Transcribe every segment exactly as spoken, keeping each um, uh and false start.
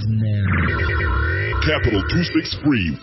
now. Capital two sixty-three.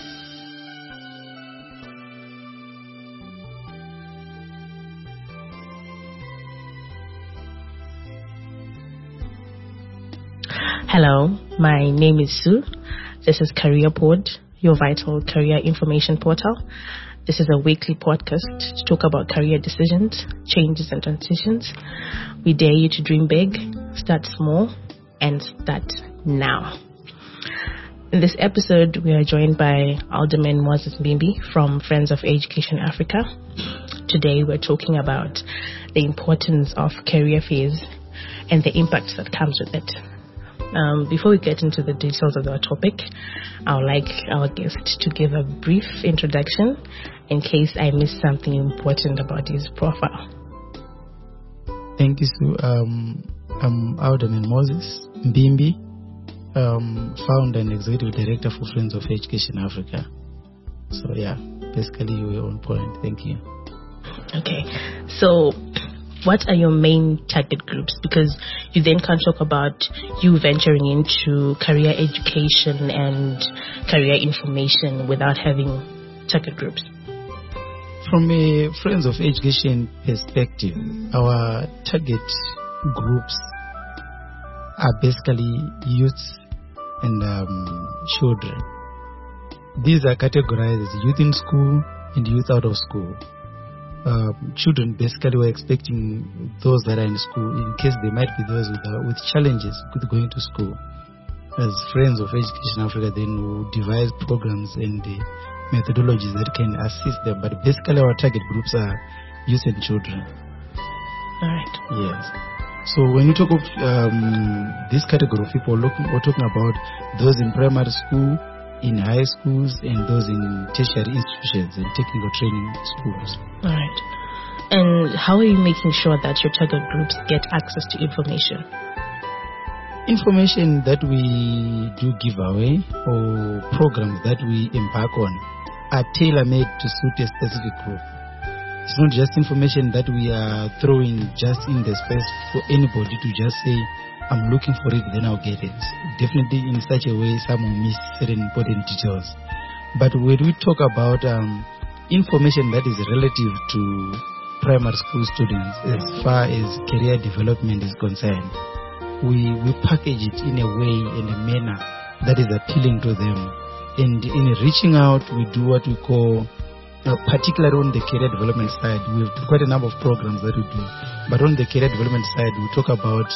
Hello, my name is Sue. This is Career Pod, your vital career information portal. This is a weekly podcast to talk about career decisions, changes and transitions. We dare you to dream big, start small, and start now. In this episode, we are joined by Alderman Moses Mbimbi from Friends of Education Africa. Today, we're talking about the importance of career fairs and the impact that comes with it. Um, before we get into the details of our topic, I would like our guest to give a brief introduction in case I missed something important about his profile. Thank you, Sue. Um, I'm Alderman Moses Mbimbi, um, founder and executive director for Friends of Education Africa. So yeah, basically you were on point. Thank you. Okay, so what are your main target groups? Because you then can talk about you venturing into career education and career information without having target groups. From a Friends of Education perspective, our target groups are basically youths and um, children. These are categorized as youth in school and youth out of school. Uh, children basically were expecting those that are in school in case they might be those with, uh, with challenges with going to school. As Friends of Education Africa, then will devise programs and uh, methodologies that can assist them. But basically our target groups are youth and children. All right. Yes. So when you talk of um, this category of people, looking, we're talking about those in primary school, in high schools, and those in tertiary institutions and technical training schools. All right. And how are you making sure that your target groups get access to information? Information that we do give away or programs that we embark on are tailor-made to suit a specific group. It's not just information that we are throwing just in the space for anybody to just say, I'm looking for it, then I'll get it. Definitely in such a way, some will miss certain important details. But when we talk about um, information that is relative to primary school students as far as career development is concerned, we, we package it in a way and a manner that is appealing to them. And in reaching out, we do what we call, uh, particularly on the career development side, we have quite a number of programs that we do. But on the career development side, we talk about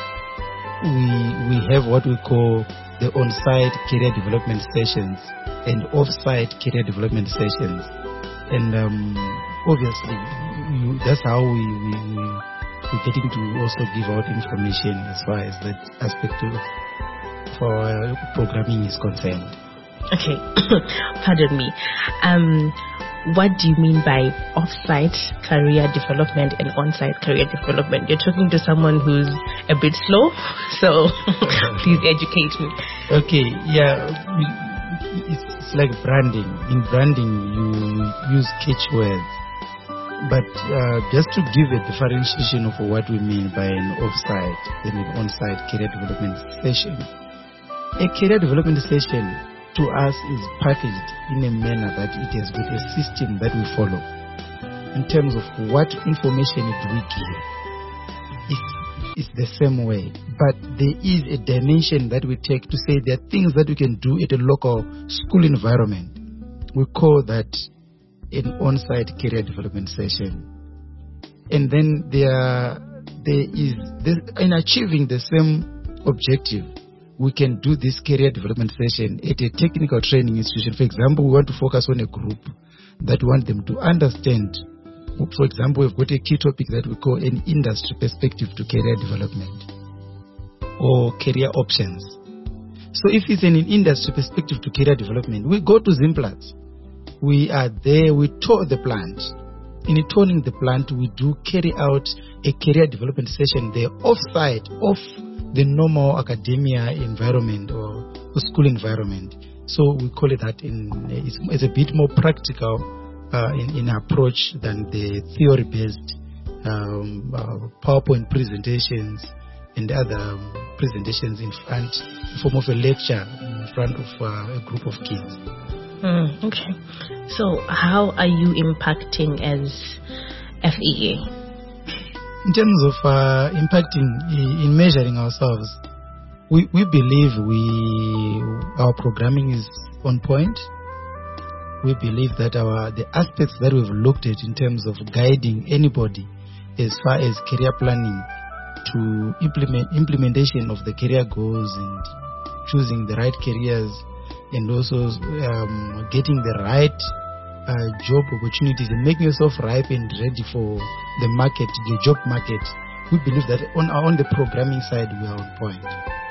We we have what we call the on-site career development sessions and off-site career development sessions, and um, obviously you, that's how we we we we're getting to also give out information as far as that aspect of for uh, programming is concerned. Okay, pardon me. Um, what do you mean by off-site career development and on-site career development? You're talking to someone who's a bit slow, so please educate me. Okay, yeah, it's, it's like branding. In branding, you use catchwords, but uh, just to give a differentiation of what we mean by an off-site and an on-site career development session. A career development session to us is packaged in a manner that it has got a system that we follow in terms of what information do we give. It's, it's the same way, but there is a dimension that we take to say there are things that we can do at a local school environment. We call that an on-site career development session. And then there, there is, this, in achieving the same objective, we can do this career development session at a technical training institution. For example, we want to focus on a group that want them to understand. For example, we've got a key topic that we call an industry perspective to career development or career options. So if it's an industry perspective to career development, we go to Zimplats. We are there, we tour the plant. In touring the plant, we do carry out a career development session there off-site, off the normal academia environment or, or school environment. So we call it that in it's, it's a bit more practical uh, in, in approach than the theory-based um, uh, PowerPoint presentations and other um, presentations in front, in form of a lecture in front of uh, a group of kids. Mm, okay. So how are you impacting as F E A? In terms of uh, impacting in measuring ourselves, we, we believe we our programming is on point. We believe that our the aspects that we've looked at in terms of guiding anybody as far as career planning to implement implementation of the career goals and choosing the right careers and also um, getting the right uh, job opportunities and making yourself ripe and ready for the market, the job market. We believe that on on the programming side we are on point.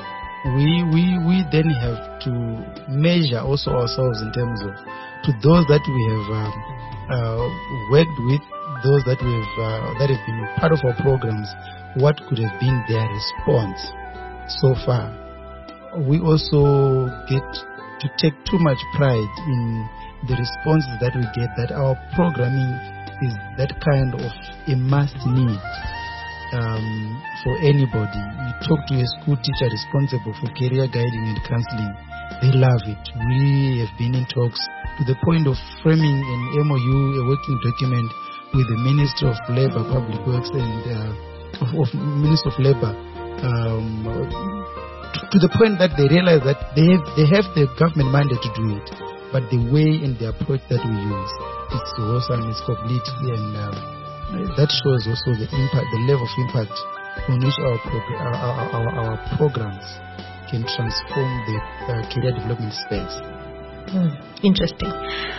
We we we then have to measure also ourselves in terms of to those that we have um, uh, worked with, those that we have uh, that have been part of our programs, what could have been their response so far. We also get to take too much pride in the responses that we get, that our programming is that kind of a must need um, for anybody. You talk to a school teacher responsible for career guiding and counseling, they love it. We have been in talks to the point of framing an M O U, a working document with the Minister of Labour, Public Works and uh, of, of Minister of Labour, um, to, to the point that they realize that they have, they have the government mandate to do it, but the way and the approach that we use, it's awesome, it's complete, and uh, that shows also the impact, the level of impact on which our, prog- our, our, our, our programs can transform the uh, career development space. Hmm, interesting.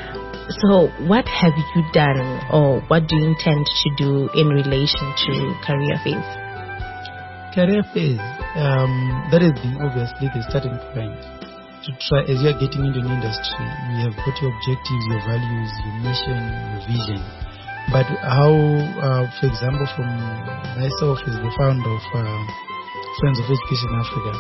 So what have you done or what do you intend to do in relation to career phase? Career phase, um, that has been obviously the starting point. To try, as you are getting into an industry, you have got your objectives, your values, your mission, your vision. But how, uh, for example, from myself as the founder of uh, Friends of Education Africa,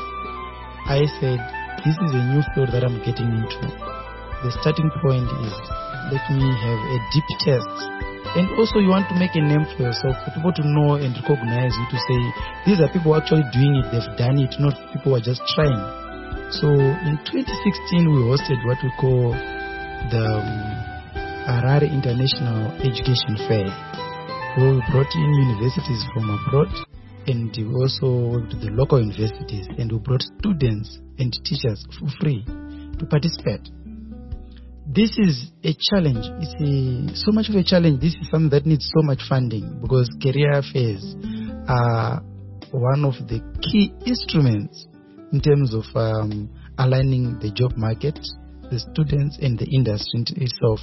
I said, this is a new field that I'm getting into. The starting point is, let me have a deep test. And also you want to make a name for yourself, for people to know and recognize you, to say, these are people actually doing it, they've done it, not people who are just trying. So in twenty sixteen, we hosted what we call the um, Harare International Education Fair, where we brought in universities from abroad, and we also worked with the local universities, and we brought students and teachers for free to participate. This is a challenge. It's a, so much of a challenge. This is something that needs so much funding, because career fairs are one of the key instruments in terms of um, aligning the job market, the students, and the industry itself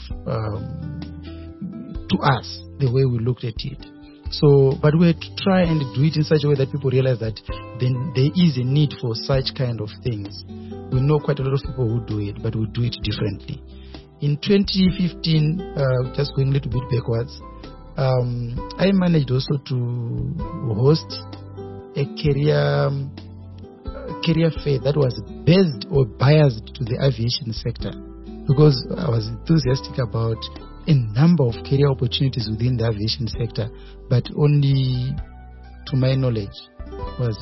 um, to us, the way we looked at it. So, but we had to try and do it in such a way that people realize that then there is a need for such kind of things. We know quite a lot of people who do it, but we do it differently. In twenty fifteen, uh, just going a little bit backwards, um, I managed also to host a career um, career fair that was based or biased to the aviation sector, because I was enthusiastic about a number of career opportunities within the aviation sector, but only, to my knowledge, was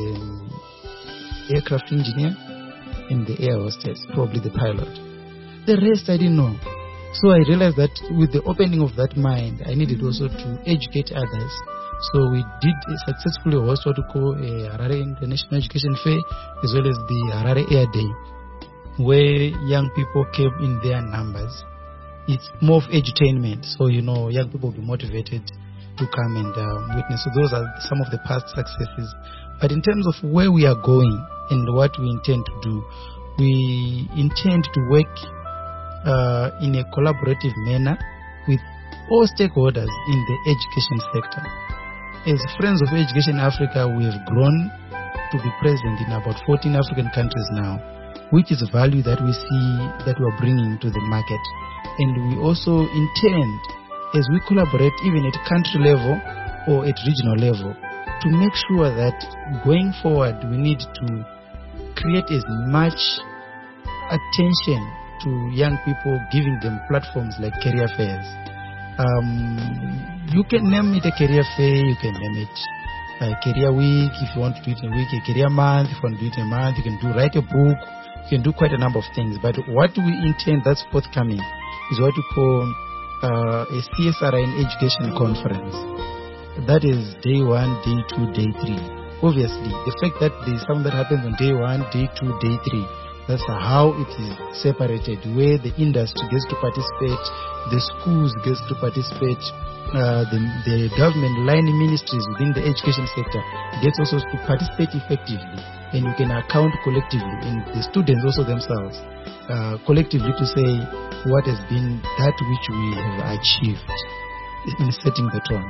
the aircraft engineer and the air hostess, probably the pilot. The rest I didn't know. So I realized that with the opening of that mind, I needed also to educate others. So we did successfully host what we call a Harare International Education Fair, as well as the Harare Air Day, where young people came in their numbers. It's more of edutainment, so you know, young people will be motivated to come and um, witness. So those are some of the past successes. But in terms of where we are going and what we intend to do, we intend to work uh, in a collaborative manner with all stakeholders in the education sector. As Friends of Education Africa, we have grown to be present in about fourteen African countries now, which is a value that we see that we are bringing to the market. And we also intend, as we collaborate even at country level or at regional level, to make sure that going forward we need to create as much attention to young people, giving them platforms like career fairs. Um, you can name it a career fair, you can name it a career week, if you want to do it in a week, a career month, if you want to do it in a month, you can do write a book, you can do quite a number of things. But what we intend that's forthcoming is what we call uh, a C S R I in education conference. That is day one, day two, day three. Obviously, the fact that there is something that happens on day one, day two, day three, that's how it is separated, where the industry gets to participate, the schools gets to participate, uh, the, the government line ministries within the education sector gets also to participate effectively, and you can account collectively, and the students also themselves uh, collectively to say what has been that which we have achieved in setting the tone.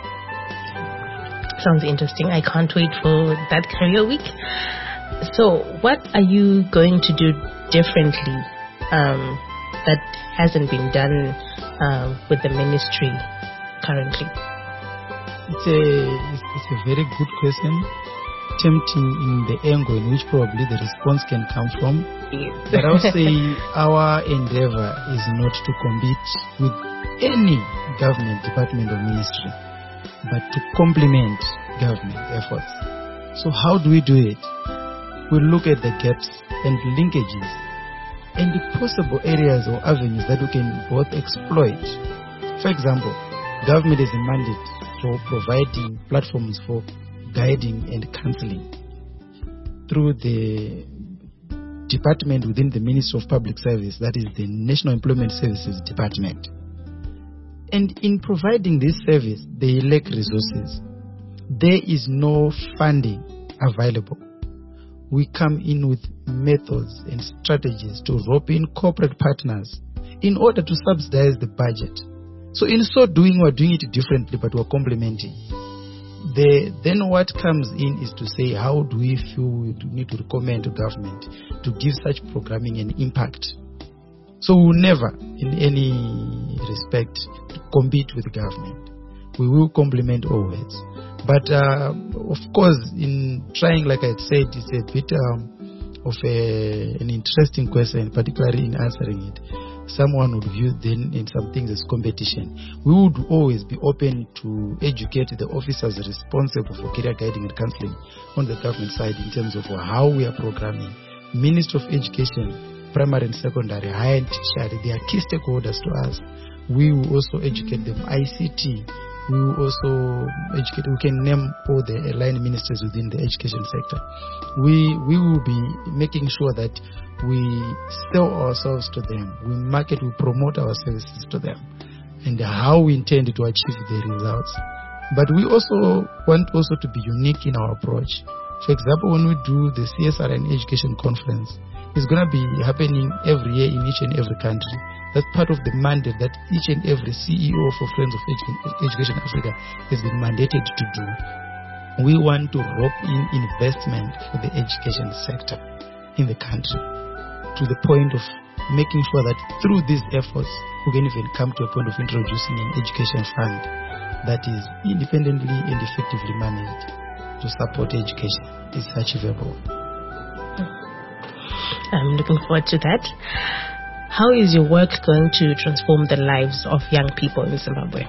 Sounds interesting. I can't wait for that career week. So what are you going to do differently um, that hasn't been done um, with the ministry currently? It's a, it's, it's a very good question. Tempting in the angle in which probably the response can come from. Yes. But I would say our endeavor is not to compete with any government department or ministry, but to complement government efforts. So how do we do it? We look at the gaps and linkages and the possible areas or avenues that we can both exploit. For example, government has a mandate for providing platforms for guiding and counseling through the department within the Ministry of Public Service, that is the National Employment Services Department. And in providing this service, they lack resources. There is no funding available. We come in with methods and strategies to rope in corporate partners in order to subsidize the budget. So in so doing, we're doing it differently, but we're complementing. The, then what comes in is to say, how do we feel we need to recommend to government to give such programming an impact? So we will never, in any respect, compete with the government. We will complement always. But uh, of course, in trying, like I said, it's a bit um, of a, an interesting question, particularly in answering it. Someone would view then in some things as competition. We would always be open to educate the officers responsible for career guiding and counseling on the government side in terms of how we are programming. Ministry of Education, primary and secondary, higher and tertiary, they are key stakeholders to us. We will also educate them. I C T, we will also educate, we can name all the line ministers within the education sector. We, we will be making sure that we sell ourselves to them, we market, we promote our services to them, and how we intend to achieve the results. But we also want also to be unique in our approach. For example, when we do the C S R and education conference, it's going to be happening every year in each and every country. That's part of the mandate that each and every C E O for Friends of Education Africa has been mandated to do. We want to rope in investment for the education sector in the country, to the point of making sure that through these efforts, we can even come to a point of introducing an education fund that is independently and effectively managed to support education. It's achievable. I'm looking forward to that. How is your work going to transform the lives of young people in Zimbabwe?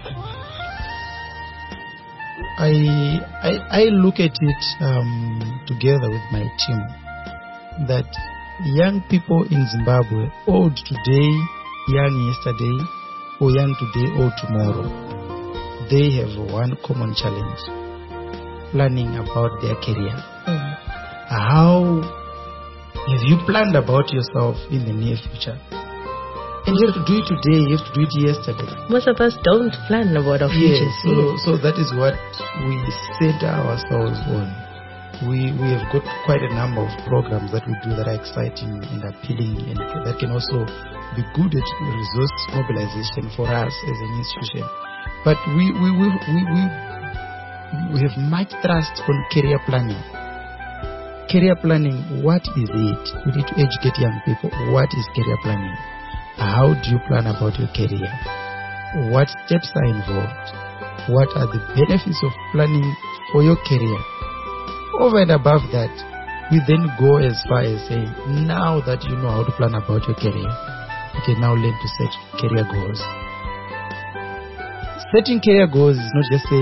I I, I look at it um, together with my team that young people in Zimbabwe, old today, young yesterday, or young today or tomorrow, they have one common challenge: planning about their career. Mm. How have you planned about yourself in the near future? And you have to do it today, you have to do it yesterday. Most of us don't plan about our future. Yes, so, so that is what we center ourselves on. We we have got quite a number of programs that we do that are exciting and appealing, and that can also be good at resource mobilization for us as an institution. But we we we we, we, we have much trust on career planning. Career planning, what is it? We need to educate young people. What is career planning? How do you plan about your career? What steps are involved? What are the benefits of planning for your career? Over and above that, we then go as far as saying, now that you know how to plan about your career, you can now learn to set career goals. Setting career goals is not just saying,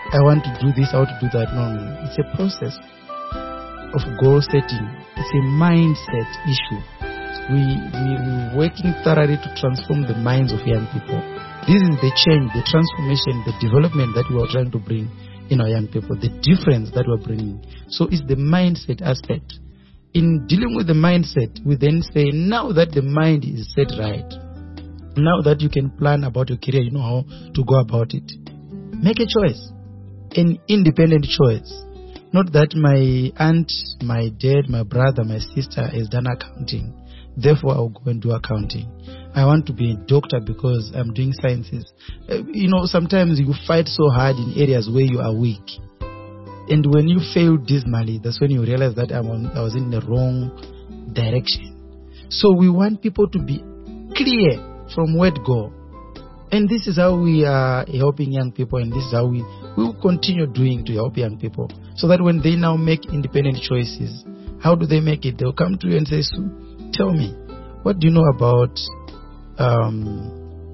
I want to do this, I want to do that. No, no. It's a process of goal setting. It's a mindset issue. We, we, we're working thoroughly to transform the minds of young people. This is the change, the transformation, the development that we are trying to bring in our young people, the difference that we're bringing. So it's the mindset aspect. In dealing with the mindset, we then say, now that the mind is set right, now that you can plan about your career, you know how to go about it, make a choice, an independent choice. Not that my aunt, my dad, my brother, my sister has done accounting, therefore I'll go and do accounting. I want to be a doctor because I'm doing sciences. Uh, you know, sometimes you fight so hard in areas where you are weak. And when you fail dismally, that's when you realize that I'm on, I was in the wrong direction. So we want people to be clear from where to go. And this is how we are helping young people, and this is how we, we will continue doing to help young people. So that when they now make independent choices, how do they make it? They'll come to you and say, Sue, tell me, what do you know about um,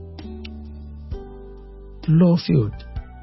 law field?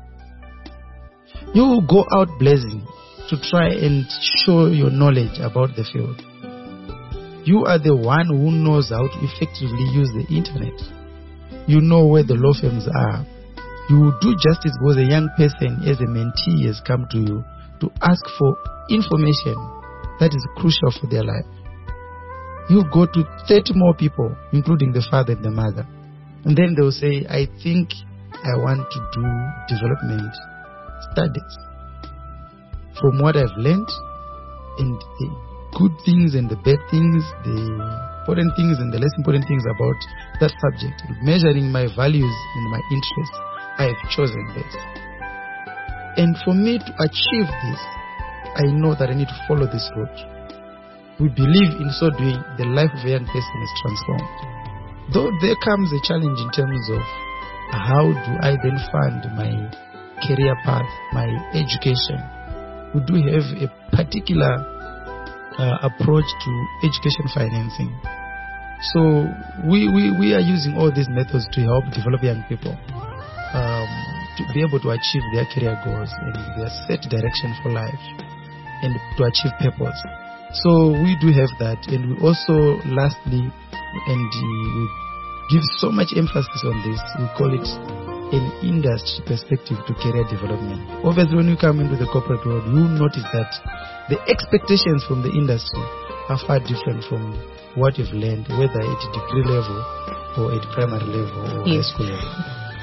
You will go out blazing to try and show your knowledge about the field. You are the one who knows how to effectively use the internet. You know where the law firms are. You will do justice because a young person as a mentee has come to you to ask for information that is crucial for their life. You go to thirty more people, including the father and the mother. And then they'll say, I think I want to do development studies. From what I've learned, and the good things and the bad things, the important things and the less important things about that subject, measuring my values and my interests, I have chosen this. And for me to achieve this, I know that I need to follow this route. We believe in so doing, the life of a young person is transformed. Though there comes a challenge in terms of how do I then fund my career path, my education. We do have a particular uh, approach to education financing. So we, we, we are using all these methods to help develop young people um, to be able to achieve their career goals and their set direction for life and to achieve purpose. So we do have that, and we also, lastly, and we give so much emphasis on this, we call it an industry perspective to career development. Obviously, when you come into the corporate world, you notice that the expectations from the industry are far different from what you've learned, whether at degree level or at primary level or yes. high school level.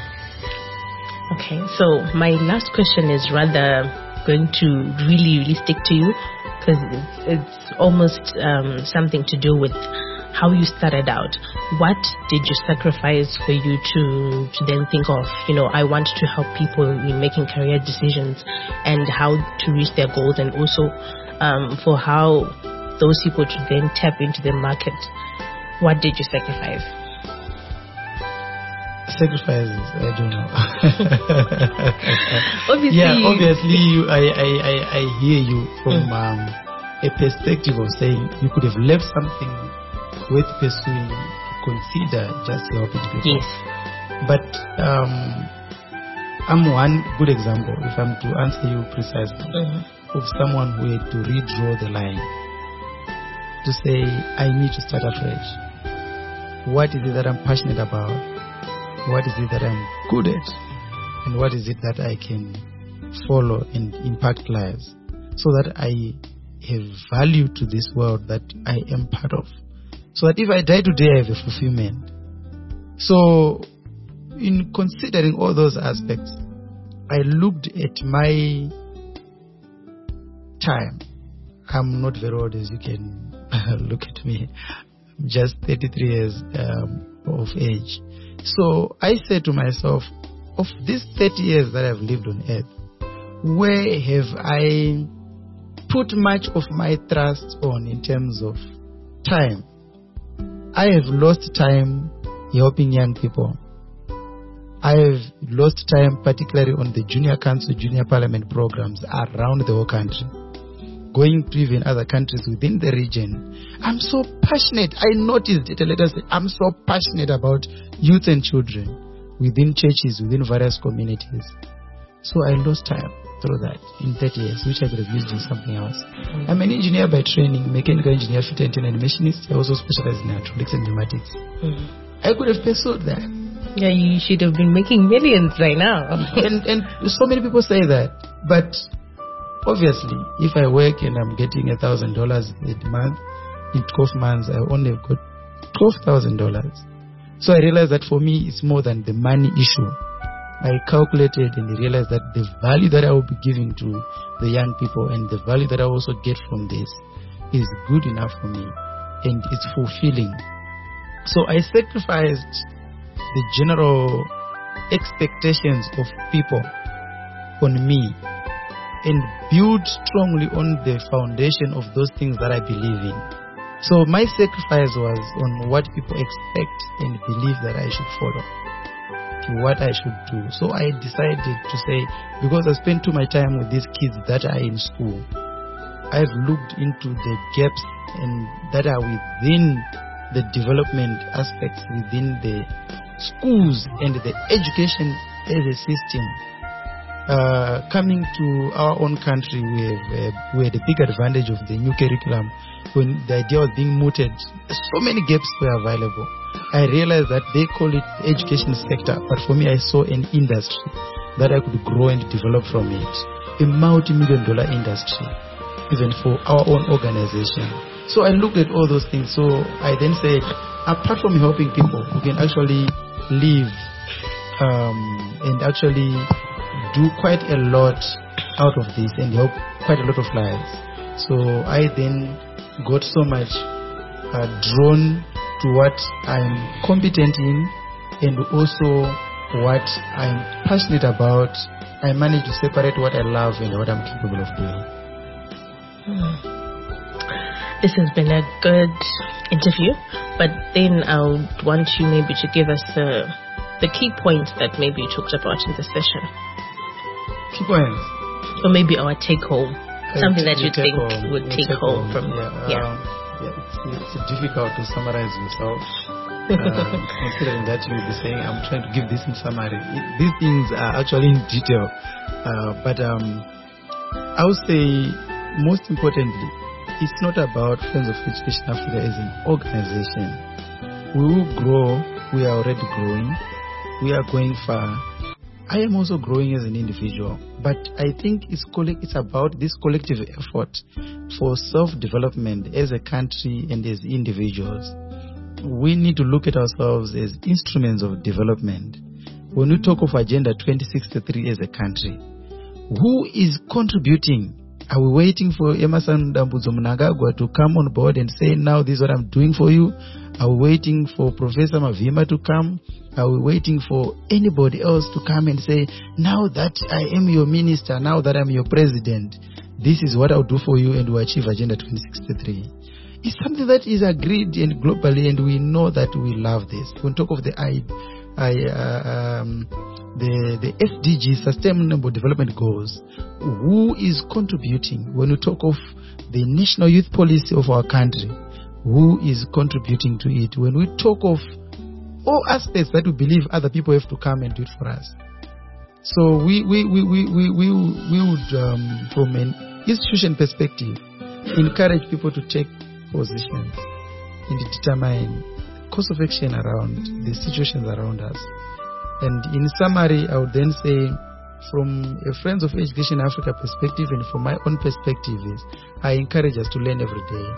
Okay, so my last question is rather going to really, really stick to you, because it's, it's almost um, something to do with how you started out. What did you sacrifice for you to, to then think of, you know, I want to help people in making career decisions and how to reach their goals, and also um, for how those people to then tap into the market? What did you sacrifice? Sacrifices, I don't know. Obviously, yeah, obviously, you, I, I, I, I hear you from mm. um, a perspective of saying you could have left something worth pursuing to consider just helping people. Yes. But um, I'm one good example, if I'm to answer you precisely, mm-hmm. of someone who had to redraw the line to say, I need to start afresh. What is it that I'm passionate about? What is it that I'm good at? And what is it that I can follow and impact lives, so that I have value to this world that I am part of? So that if I die today, I have a fulfillment. So in considering all those aspects, I looked at my time. I'm not very old, as you can look at me. I'm just thirty-three years um, of age. So I said to myself, of these thirty years that I've lived on earth, where have I put much of my trust on in terms of time? I have lost time helping young people. I have lost time particularly on the junior council, junior parliament programs around the whole country, going to even other countries within the region. I'm so passionate. I noticed it. Let us say, I'm so passionate about youth and children within churches, within various communities. So I lost time through that in thirty years, which I could have used in something else. Mm-hmm. I'm an engineer by training, mechanical engineer, fitter and machinist. I also specialize in hydraulics and pneumatics. Mm-hmm. I could have pursued that. Yeah, you should have been making millions right now. and and so many people say that, but obviously, if I work and I'm getting a thousand dollars a month, in twelve months I only got twelve thousand dollars. So I realized that for me, it's more than the money issue. I calculated and realized that the value that I will be giving to the young people and the value that I also get from this is good enough for me and it's fulfilling. So I sacrificed the general expectations of people on me and build strongly on the foundation of those things that I believe in. So my sacrifice was on what people expect and believe that I should follow, to what I should do. So I decided to say, because I spent too much time with these kids that are in school, I've looked into the gaps and that are within the development aspects within the schools and the education as a system. Uh, coming to our own country, we have, uh, we had a big advantage of the new curriculum. When the idea was being mooted, so many gaps were available. I realized that they call it the education sector, but for me I saw an industry that I could grow and develop from it. A multi-million dollar industry, even for our own organization. So I looked at all those things. So I then said, apart from helping people who can actually live um, and actually do quite a lot out of this and help quite a lot of lives. So I then got so much uh, drawn to what I'm competent in and also what I'm passionate about. I managed to separate what I love and what I'm capable of doing. Hmm. This has been a good interview, but then I would want you maybe to give us uh, the key points that maybe you talked about in this session. Key points? Or maybe our take home. Something that you think home, would take, take home, home from yeah, yeah. Um, yeah it's, it's difficult to summarize yourself. um, considering that you'll be saying, I'm trying to give this in summary. It, these things are actually in detail. Uh, but um, I would say, most importantly, it's not about Friends of Education Africa as an organization. We will grow. We are already growing. We are going far. I am also growing as an individual, but I think it's collect, it's about this collective effort for self-development as a country and as individuals. We need to look at ourselves as instruments of development. When we talk of Agenda twenty sixty-three as a country, who is contributing? Are we waiting for Emmerson Dambudzo Mnangagwa to come on board and say, now this is what I'm doing for you? Are we waiting for Professor Mavima to come? Are we waiting for anybody else to come and say, now that I am your minister, now that I'm your president, this is what I'll do for you and we'll achieve Agenda twenty sixty-three? It's something that is agreed and globally, and we know that we love this. When we talk of the I, I, uh, um, the the S D G, Sustainable Development Goals, who is contributing? When we talk of the National Youth Policy of our country, who is contributing to it? When we talk of all aspects that we believe other people have to come and do it for us. So we we we we we we, we would um, from an institution perspective encourage people to take positions and determine course of action around the situations around us. And in summary, I would then say, from a Friends of Education Africa perspective and from my own perspective, is I encourage us to learn every day.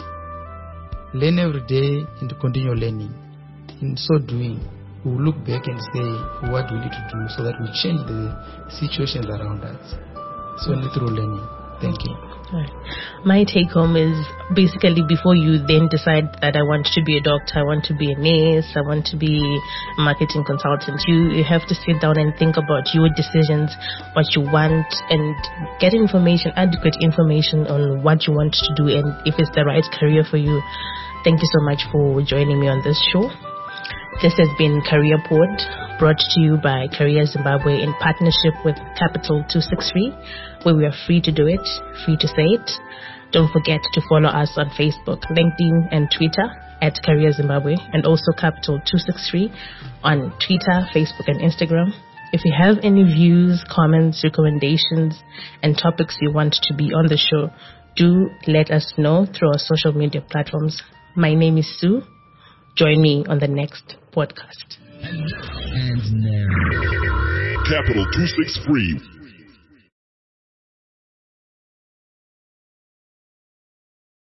Learn every day and to continue learning. In so doing, we will look back and say, what do we need to do so that we change the situations around us? So only through learning. Thank you. Right. My take home is basically, before you then decide that I want to be a doctor, I want to be a nurse, I want to be a marketing consultant, you, you have to sit down and think about your decisions, what you want, and get information, adequate information on what you want to do and if it's the right career for you. Thank you so much for joining me on this show. This has been Career Pod, brought to you by Career Zimbabwe in partnership with Capital two sixty-three, where we are free to do it, free to say it. Don't forget to follow us on Facebook, LinkedIn, and Twitter at Career Zimbabwe, and also Capital two sixty-three on Twitter, Facebook, and Instagram. If you have any views, comments, recommendations, and topics you want to be on the show, do let us know through our social media platforms. My name is Sue. Join me on the next podcast. And now, Capital two sixty-three